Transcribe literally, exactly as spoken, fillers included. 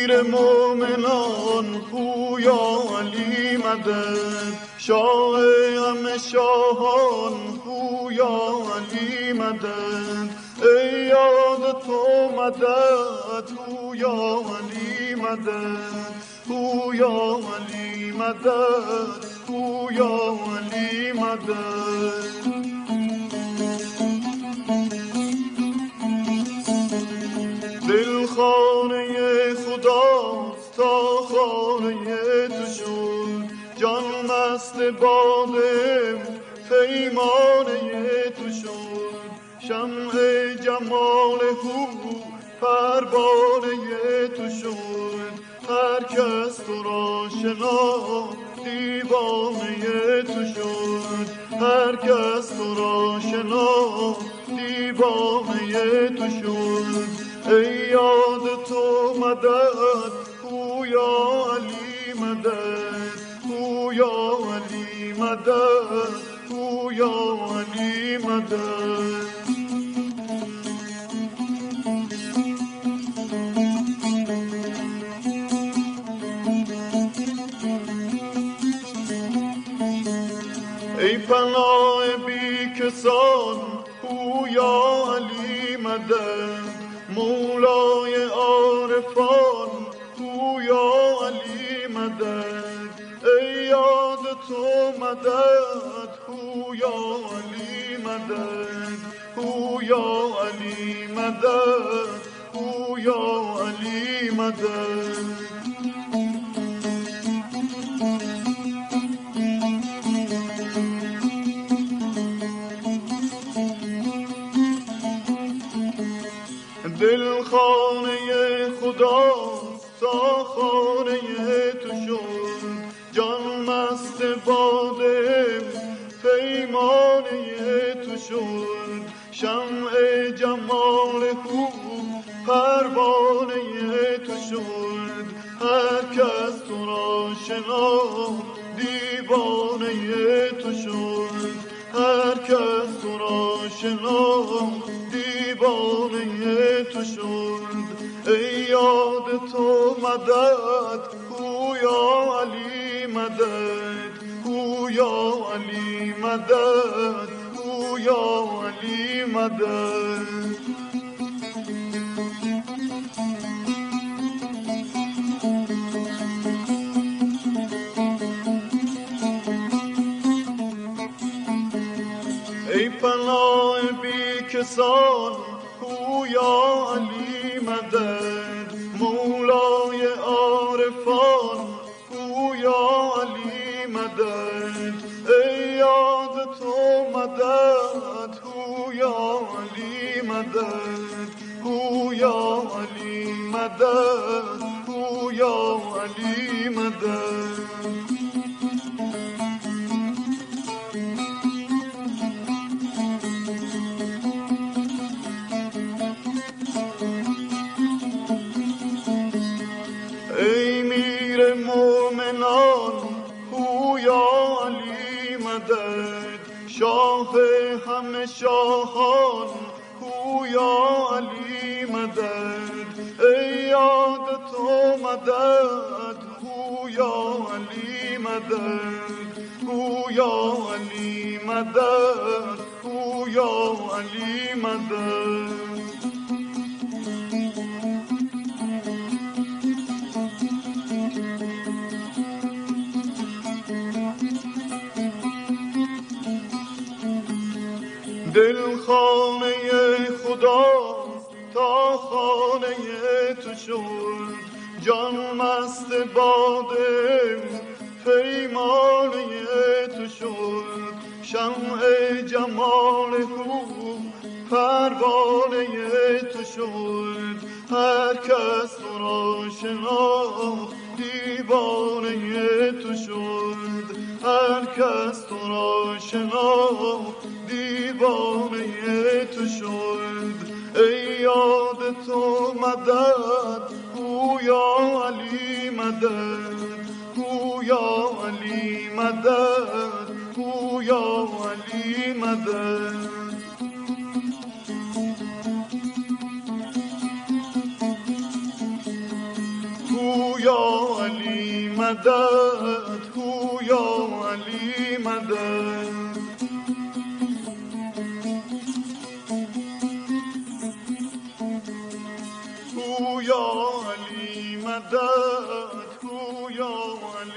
امیر مومنان پویا علی مدد، شاه همه شاهان پویا علی مدد، ای یاد تو مدد پویا علی مدد، پویا علی مدد، پویا علی مدد. دل خانه خداست تا خانه تو شد، جان مست باده پیمانه تو شد، شمع جمال هو پروانه تو شد، هر کس تو را شناخت دیوانه تو شد، هر کس تو را شناخت دیوانه تو شد. ای یاد تو مدد پویا علی مدد، پویا علی مدد، پویا علی مدد. ای پناه بی کسان پویا علی مدد، مولای عارفان پویا علی مدد، ای یاد تو مدد پویا علی مدد، پویا علی مدد، پویا علی مدد. دل خانه خداست تا خانه تو شد، جان مست باده پیمانه تو شد، شمع جمال هو پروانه تو شد، هر کس تو را شناخت دیوانه تو شد، هر کس تو را شناخت دیوانه تو شد. ای یاد تو مدد پویا علی مدد، پویا علی مدد، پویا علی مدد. ای پناه بی کسان پویا علی مدد، مولای عارفان پویا علی مدد، ای یاد تو مدد پویا علی مدد، پویا علی مدد، پویا علی مدد. ای میر مومنان پویا علی مدد، شاه همه شاهان پویا علی مدد، ای یاد تو مدد پویا علی مدد، پویا علی مدد، پویا علی مدد. دل خانه خداست تا خانه تو شد، جان مست باده پیمانه تو شد، شمع جمال هو پروانه تو شد، هر کس تو را شناخت دیوانه تو شد، هر کس تو را شناخت دیوانه تو شد. ای یاد تو مدد پویا علی مدد، پویا علی مدد، پویا علی مدد. مدد هو یا علی مدد هو یا علی مدد هو یا علی